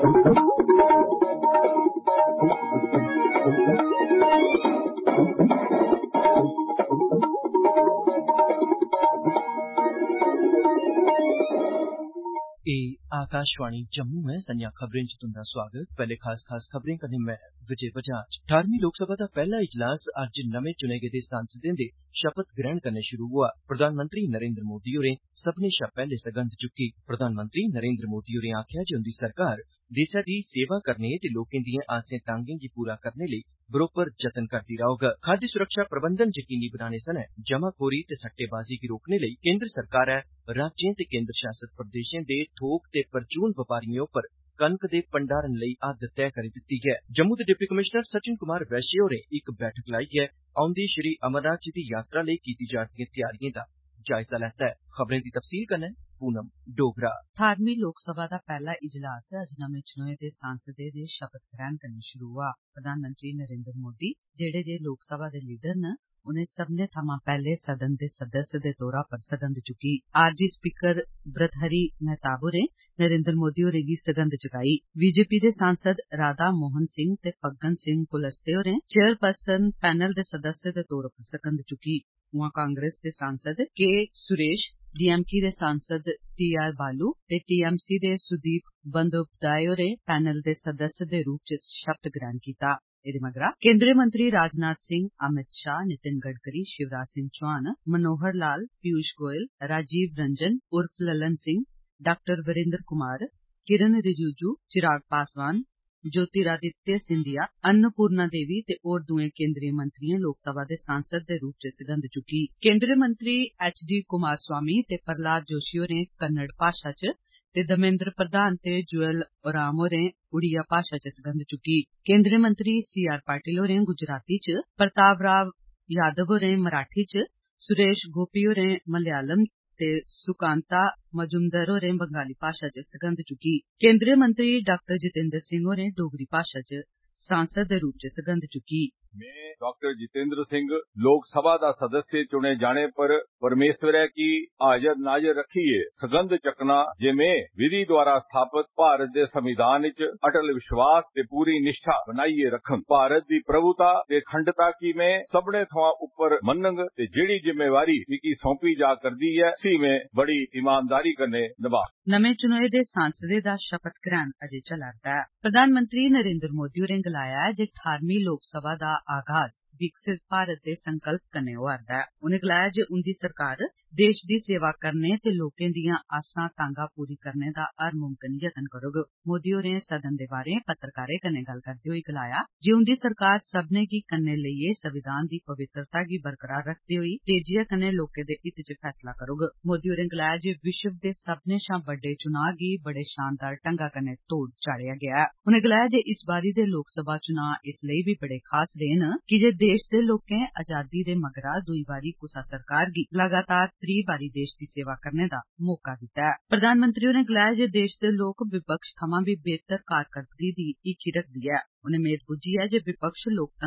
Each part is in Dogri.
आकाशवाणी जम्मू है। संजा खबरें च तुंदा स्वागत। पहले खास खबरें कन्नै मैं विजय बजाज। 18वीं लोकसभा दा पहला इजलास अज्ज नमें चुने गेदे सांसदें दे शपथ ग्रहण कन्नै शुरू होआ। प्रधानमंत्री नरेंद्र मोदी होरें सब्भनें शा पैहले सगंध चुक्की। प्रधानमंत्री नरेंद्र मोदी होरें आखेआ जे उंदी सरकार देसै दी सेवा करने ते लोकें दिएं आसें तांगें गी पूरा करने लेई बरोबर जतन करदी रौह्ग। खाद्य सुरक्षा प्रबंधन यकीनी बनाने सनै जमाखोरी ते सट्टेबाजी गी रोकने लेई केंद्र सरकारै राज्यें ते केंद्र शासित प्रदेशें दे थोक ते परचून बपारिएं उप्पर कनक दे भंडारण लेई हद तैय करी दित्ती ऐ। जम्मू दे डिप्टी कमिशनर सचिन कुमार वैश्य होरें इक बैठक लाइयै औंदी श्री अमरनाथ जी दी यात्रा लेई कीती जा'रदिएं तैयारिएं दा जायजा लैता ऐ। खबरें दी तफसील कन्नै पूनम डोगरा। 18वीं लोकसभा दा पैहला इजलास अज्ज नमें चुनोए दे सांसदें दे शपथ ग्रहण कन्नै शुरू होआ। प्रधानमंत्री नरेंद्र मोदी जेहड़े जे लोकसभा दे लीडर न उनें सब्भनें थमां पैहले सदन दे सदस्य दे तौरा पर सगंध चुक्की। आरजी स्पीकर भृतहरि महताब होरें नरेंद्र मोदी होरें गी सगंध चुकाई। बीजेपी दे सांसद राधा मोहन सिंह ते फग्गन सिंह कुलस्ते होरें चेयरपर्सन पैनल दे सदस्य दे तौर पर सगंध चुक्की। उआं कांग्रेस दे सांसद के सुरेश, डीएमके दे सांसद टीआर बालू ते टीएमसी दे सुदीप बंदोपाध्याय होरें पैनल दे सदस्य दे रूप च शपथ ग्रहण कीता। एदे मगरा केंद्रीय मंत्री राजनाथ सिंह, अमित शाह, नितिन गडकरी, शिवराज सिंह चौहान, मनोहर लाल, पीयूष गोयल, राजीव रंजन उर्फ ललन सिंह, डॉक्टर वीरेंद्र कुमार, किरण रिजिजू, चिराग पासवान, ज्योतिरादित्य सिंधिया, अन्नपूर्णा देवी ते होर दुए केंद्रीय मंत्रिएं लोकसभा दे सांसद दे रूप च सगंध चुक्की। केंद्रीय मंत्री एचडी कुमार स्वामी ते प्रहलाद जोशी होरें कन्नड़ भाषा च ते धर्मेंद्र प्रधान ते जुएल ओराम होरें उड़िया भाषा च सगंध चुक्की। केंद्रीय मंत्री सीआर पाटिल होरें गुजराती च, प्रताप राव यादव होरें मराठी च, सुरेश गोपी होरें मलयालम ते सुकांता मजुमदर होरें बंगाली भाषा च सगंध चुक्की। केंद्रीय मंत्री डॉक्टर जितेंद्र सिंह होरें डोगरी भाषा च सांसद दे रूप च सगंध चुक्की। मैं डॉक्टर जितेंद्र सिंह लोकसभा दा सदस्य चुने जाने पर परमेश्वर की हाजर नाजर रखिए सगंध चकना जे मैं विधि द्वारा स्थापित भारत दे संविधान च अटल विश्वास ते पूरी निष्ठा बनाइए रखन। भारत दी प्रभुता ते अखंडता की मैं सबने थमां उप्पर मनंग ते जेड़ी जिम्मेवारी मिकी सौंपी जा करदी है उसी मैं बड़ी ईमानदारी कन्नै निभा। नमें चुनोए दे सांसदें दा शपथ ग्रहण अजे चला'रदा ऐ। प्रधानमंत्री नरेंद्र मोदी होरें गलाया ऐ जे 18वीं लोकसभा दा आगाज विकसित भारत दे संकल्प कन्नै होआ'रदा ऐ। उनें गलाया जे उंदी सरकार देश दी सेवा करने ते लोकें दियां आसां तांगां पूरी करने दा हर मुमकन यतन करोग। मोदी होरें सदन दे बाहरें पत्रकारें कन्नै गल्ल करदे होई गलाया जे उंदी सरकार सब्भनें गी कन्नै लेइयै संविधान दी पवित्रता गी बरकरार रखदे होई तेजिया कन्नै लोकें दे हित च फैसला करोग। मोदी होरें गलाया जे विश्व दे सब्भनें शा बड्डे चुनां गी बड़े शानदार ढंगा कन्नै तोड़ चाढ़ेआ गेआ ऐ। उनें गलाया जे इस बारी दे लोकसभा चुनां इस लेई बी बड़े खास रेह् न कीजे देश दे लोकें आजादी दे मगरा दुई बारी कुसा सरकार गी लगातार त्री बारी देश दी सेवा करने दा मौका दित्ता ऐ। प्रधानमंत्री होरें गलाया जे देश दे लोक विपक्ष थमां बी बेहतर कारकरदगी दी हीखी रखदी ऐ। उनें मेद बुज्झी ऐ जे विपक्ष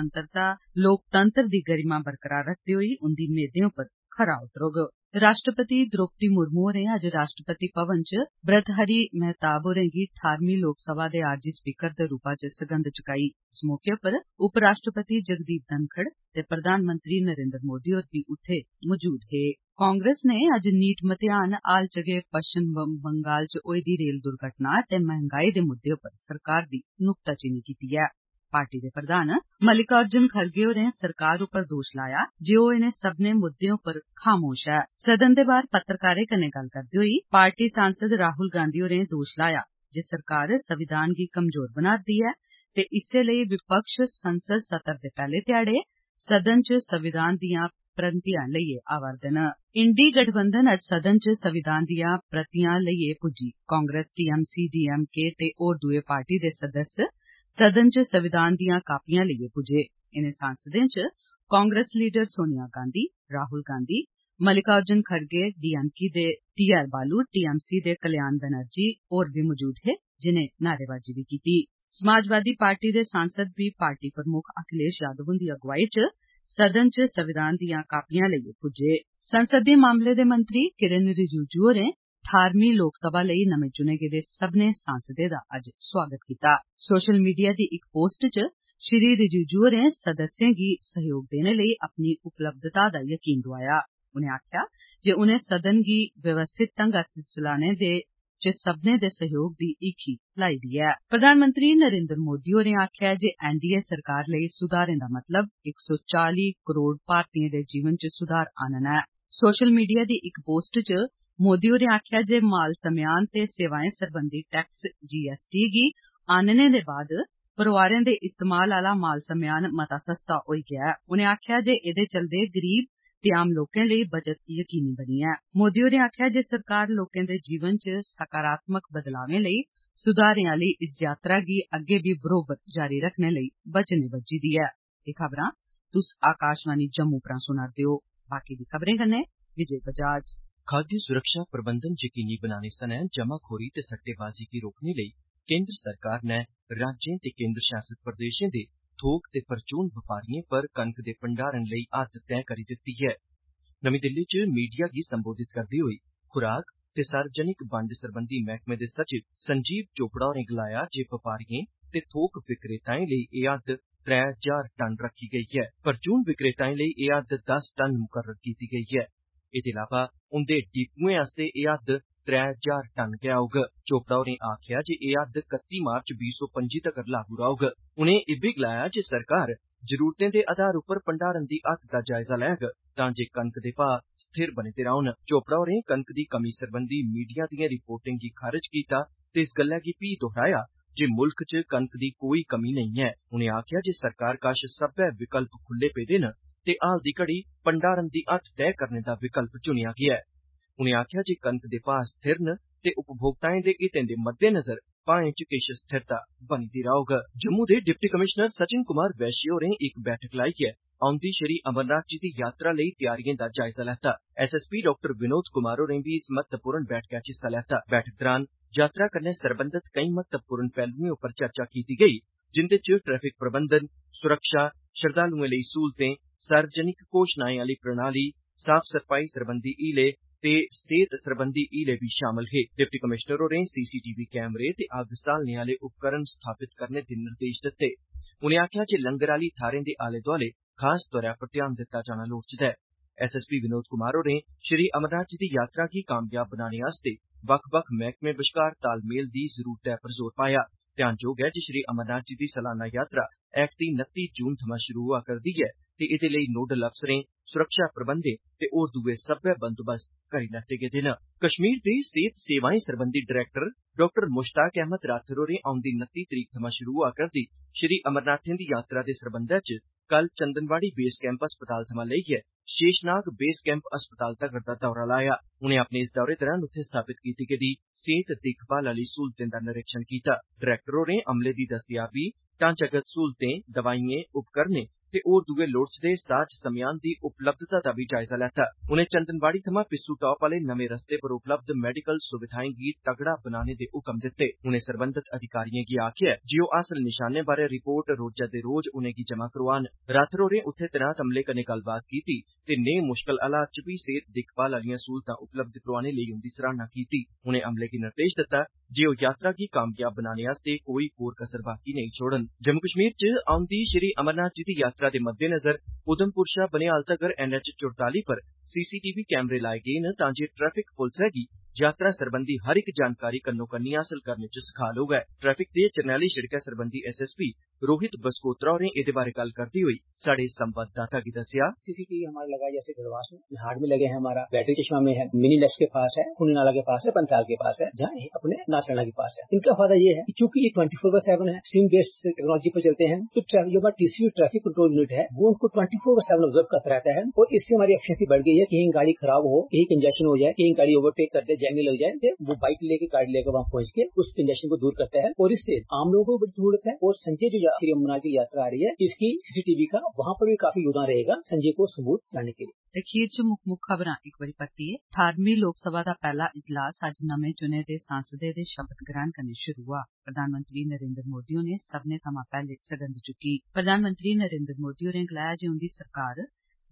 लोकतंत्र दी गरिमा बरकरार रखदे होई उंदी मेदें उप्पर खरा उतरोग। राष्ट्रपति द्रौपदी मुर्मू होरें अज्ज राष्ट्रपति भवन च भृतहरि महताब होरें गी 18वीं लोकसभा दे आरजी स्पीकर दे रूपा च सगंध चुकाई। इस मौके उप्पर उपराष्ट्रपति जगदीप धनखड़ ते प्रधानमंत्री नरेंद्र मोदी होर बी उत्थे मौजूद हे। कांग्रेस ने अज्ज नीट मतेयान हाल च गै पश्चिम बंगाल च होई दी रेल दुर्घटना ते महंगाई दे मुद्दे उप्पर सरकार दी नुक्ताचीनी कीती ऐ। पार्टी दे प्रधान मल्लिकार्जुन खड़गे होरें सरकार उप्पर दोश लाया जे ओह् इनें सब्भनें मुद्दें उप्पर खामोश ऐ। सदन दे बाहर पत्रकारें कन्नै गल्ल करदे होई पार्टी सांसद राहुल गांधी होरें दोश लाया जे सरकार संविधान गी कमजोर बना'रदी ऐ ते इस्सै लेई विपक्ष संसद सत्र दे पैहले ध्याड़े सदन च संविधान दियां प्रतियां लेइयै आवा'रदे न। इंडी गठबंधन अज्ज सदन च संविधान दियां प्रतियां लेइयै पुज्जी। कांग्रेस, टीएमसी, डीएमके ते होर दुए पार्टी दे सदस्य सदन च संविधान दियां कापियां लेइयै पुज्जे। इनें सांसदें च कांग्रेस लीडर सोनिया गांधी, राहुल गांधी, मल्लिकार्जुन खड़गे, डीएमके दे टीआर बालू, टीएमसी दे कल्याण बनर्जी होर बी मौजूद हे जिनें नारेबाजी बी कीती। समाजवादी पार्टी दे सांसद बी पार्टी प्रमुख अखिलेश यादव हुंदी अगुवाई च सदन च संविधान दियां कापियां लेइयै पुज्जे। संसदीय मामले दे मंत्री किरण रिजिजू होरें 18वीं लोकसभा लेई नमें चुने गेदे सब्बनें सांसदें दा अज्ज सोआगत कीता। सोशल मीडिया दी इक पोस्ट च श्री रिजिजू होरें सदस्यें गी सहयोग देने लेई अपनी उपलब्धता दा यकीन दोआया। उनें आखेआ जे उनें सदन गी व्यवस्थित ढंगा सिर चलाने च सब्बनें दे सहयोग दी हीखी लाई दी ऐ। प्रधानमंत्री नरेंद्र मोदी होरें आखेआ जे एनडीए सरकार लेई सुधारें दा मतलब 140 करोड़ भारतीयें दे जीवन च सुधार आनना ऐ। सोशल मीडिया दी इक पोस्ट च मोदी होरें आखेआ जे माल समेयान ते सेवाएं सरबंधी टैक्स जीएसटी गी आनने दे बाद परोआरें दे इस्तेमाल आला माल समेयान मता सस्ता होई गेआ ऐ। उनें आखेआ जे एह्दे चलदे गरीब ते आम लोकें लेई बचत यकीनी बनी ऐ। मोदी होरें आखेआ जे सरकार लोकें दे जीवन च सकारात्मक बदलावें लेई सुधारें आली इस यात्रा गी अग्गें बी बरोबर जारी रक्खने लेई वचने बज्झी दी ऐ। एह् खबरां तुस आकाशवाणी जम्मू परा सुना'रदे ओ। बाकी दी खबरें कन्नै विजय बजाज। खाद्य सुरक्षा प्रबंधन यकीनी बनाने सनै जमाखोरी ते सट्टेबाजी गी रोकने लेई केंद्र सरकार नै राज्यें ते केंद्र शासित प्रदेशें दे थोक ते परचून बपारियें पर कनक दे भंडारण लेई हद्द तैऽ करी दित्ती ऐ। नमीं दिल्ली च मीडिया गी संबोधित करदे होई खुराक ते सार्वजनिक बंड सरबंधी मैह्कमे दे सचिव संजीव चोपड़ा होरें गलाया जे बपारियें ते थोक विक्रेताएं लेई एह् हद्द 3000 टन रक्खी गेई ऐ। परचून विक्रेताएं लेई एह् हद्द 10 टन मुकर्रर कीती गेई ऐ। एह्दे इलावा उंदे डिपुएं आस्तै एह् हद्द 3000 टन गै होग। चोपड़ा होरें आखेआ जे एह् हद्द 31 मार्च 2025 तगर लागू रौह्ग। उनें इब्बी गलाया जे सरकार जरूरतें दे आधार उप्पर भंडारण दी हद्द दा जायजा लैग तां जे कनक दे भाऽ स्थिर बने दे रौह्न। चोपड़ा होरें कनक दी कमी सरबंधी मीडिया दिएं रिपोर्टें गी खारज कीता ते इस गल्लै गी फ्ही दोहराया जे मुल्ख च कनक दी कोई कमी नेईं ऐ। उनें आखेआ जे सरकार कश सब्बै विकल्प खुल्ले पेदे न ते हाल दी घड़ी भंडारण दी हद्द तैऽ करने दा विकल्प चुनेआ गेआ ऐ। उनें आखेआ जे कनक दे भाऽ स्थिर न ते उपभोक्ताएं दे हितें दे मद्देनज़र भाएं च किश स्थिरता बनी दी रौह्ग। जम्मू दे डिप्टी कमिशनर सचिन कुमार वैश्य होरें इक बैठक लाइयै औंदी श्री अमरनाथ जी दी यात्रा लेई त्यारियें दा जायजा लैता। एसएसपी डाक्टर विनोद कुमार होरें बी इस महत्वपूर्ण बैठका च हिस्सा लैता। बैठक दौरान यात्रा कन्नै सरबंधत केईं महत्वपूर्ण पैह्लुएं उप्पर चर्चा कीती गेई जिंदे च ट्रैफिक प्रबंधन, सुरक्षा, श्रद्धालुएं लेई स्हूलतें, सार्वजनिक घोशणाएं आली प्रणाली, साफ सफाई सरबंधी हीले ते सेहत सरबंधी हीले बी शामल हे। डिप्टी कमिशनर होरें सीसीटीवी कैमरे ते अग्ग स्हालने आले उपकरण स्थापित करने दे निर्देश दित्ते। उनें आखेआ जे लंगर आली थाह्रें दे आले दोआले खास तौर पर ध्यान दित्ता जाना लोड़चदा ऐ। एसएसपी विनोद कुमार होरें श्री अमरनाथ जी दी यात्रा गी कामयाब बनाने आस्तै बक्ख-बक्ख मैह्कमें बश्कार तालमेल दी जरूरतै पर जोर पाया। ध्यानजोग ऐ जे श्री अमरनाथ जी दी सलाना यात्रा ऐकती 29 जून थमां शुरू होआ करदी ऐ ते एह्दे लेई नोडल अफसरें, सुरक्षा प्रबंधें ते होर दुए सब्बै बंदोबस्त करी लैते गेदे न। कश्मीर दे सेहत सेवाएं सरबंधी डरैक्टर डाक्टर मुश्ताक अहमद राथर होरें औंदी 29 तरीक थमां शुरू होआ करदी श्री अमरनाथें दी यात्रा दे सरबंधै च कल चंदनवाड़ी बेस कैंप अस्पताल थमां लेइयै शेषनाग बेस कैंप अस्पताल तगर दा दौरा लाया। उनें अपने इस दौरे दौरान उत्थे स्थापित कीती गेदी सेहत दिक्खभाल आली स्हूलतें दा निरीक्षण कीता। डरैक्टर होरें अमले दी दस्तयाबी, ढांचागत स्हूलतें, दवाइएं, उपकरणें ते होर दुए लोड़चदे साज समेयान दी उपलब्धता दा बी जायजा लैता। उनें चंदनवाड़ी थमां पिस्सू टाप आले नमें रस्ते पर उपलब्ध मैडिकल सुविधाएं गी तगड़ा बनाने दे हुकम दित्ते। उनें सरबंधत अधिकारिएं गी आखेआ जे ओह् हासल निशानें बारै रिपोर्ट रोजै दे रोज उनेंगी जमा करोआन। राथर होरें उत्थे तैनात अमले कन्नै गल्लबात कीती ते नेह् मुश्कल हालात च बी सेहत दिक्खभाल आलियां स्हूलतां उपलब्ध करोआने लेई उंदी सराहना कीती। उनें अमले गी निर्देश दित्ता जे ओह् यात्रा गी कामयाब बनाने आस्तै कोई कोर कसर बाकी नेईं छोड़न। जम्मू कश्मीर च औंदी श्री अमरनाथ जी दी यात्रा दे मद्देनज़र उधमपुर शा बनिहाल तगर NH-44 पर सीसीटीवी कैमरे लाए गे न तां जे ट्रैफिक पुलसै गी यात्रा सरबंधी हर इक जानकारी कन्नो कन्नी हासल करने च सखाल होऐ। ट्रैफिक ते जरनैली शिड़कै सरबंधी एसएसपी रोहित बसकोत्रा होरें एह्दे बारै गल्ल करदे होई साढ़े संवाददाता गी दस्सेआ। सीसीटीवी हमारा लगा जैसे गढ़वास में, हाड़ में लगे हैं, हमारा बैटरी चश्मा में है, मिनी लेस के पास है, पुणे नाला के पास है, पंताल के पास है, जहाँ अपने नासरना के पास है। इनका फायदा ये है कि चूंकि ये 24/7 है, स्ट्रीम बेस्ड टेक्नोलॉजी पर चलते हैं, तो जो हमारा टीसीयू ट्रैफिक कंट्रोल यूनिट है वो उनको 24/7 ऑब्जर्व करता रहता है और इससे हमारी एफिशिएंसी बढ़ गई है। कहीं गाड़ी खराब हो, कहीं कंजेशन हो जाए, कहीं गाड़ी ओवरटेक कर दे, जैम में लग जाए, वो बाइक लेके गाड़ी लेकर वहां पहुंच के उस कंजेशन को दूर करता है और इससे आम लोगों को बड़ी जरूरत है। और संजय जो श्री अमरनाथ जी यात्रा आ रही है, इसकी सीसीटीवी का वहां पर भी काफी योगदान रहेगा संजय को सबूत जाने के लिए। अखीर च मुक्ख खबरां इक बारी परतियै। 18वीं लोकसभा दा पैह्ला इजलास अज्ज नमें चुने दे सांसदें दे शपथ ग्रहण कन्नै शुरू होआ। प्रधानमंत्री नरेंद्र मोदी होरें सब्भनें थमां पैह्ले सगंध चुक्की। प्रधानमंत्री नरेंद्र मोदी होरें गलाया जे उंदी सरकार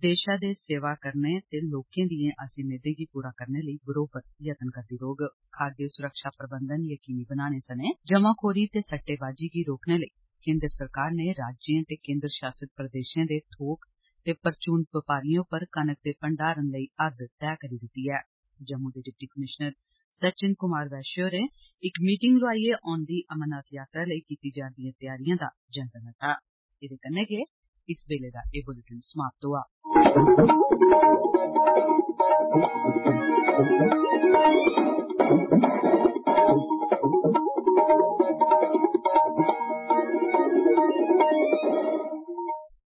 देशा दे सेवा करने ते लोकें दिएं आसी मेदें गी पूरा करने लेई बरोबर यत्न करदी रौह्ग। खाद्य सुरक्षा प्रबंधन यकीनी बनाने सने जमाखोरी ते सट्टेबाजी गी रोकने लेई केंद्र सरकार ने राज्यें ते केंद्र शासित प्रदेशें दे थोक ते परचून बपारियों पर कनक दे भंडारण लेई हद तैऽ करी दित्ती ऐ। जम्मू दे डिप्टी कमिशनर सचिन कुमार वैश्य होरें इक मीटिंग लोआइयै औंदी अमरनाथ यात्रा लेई कीती जा'रदिएं त्यारिएं दा जायजा लैता। एह्दे कन्नै गै इस बेल्ले दा एह् बुलेटिन समाप्त होआ।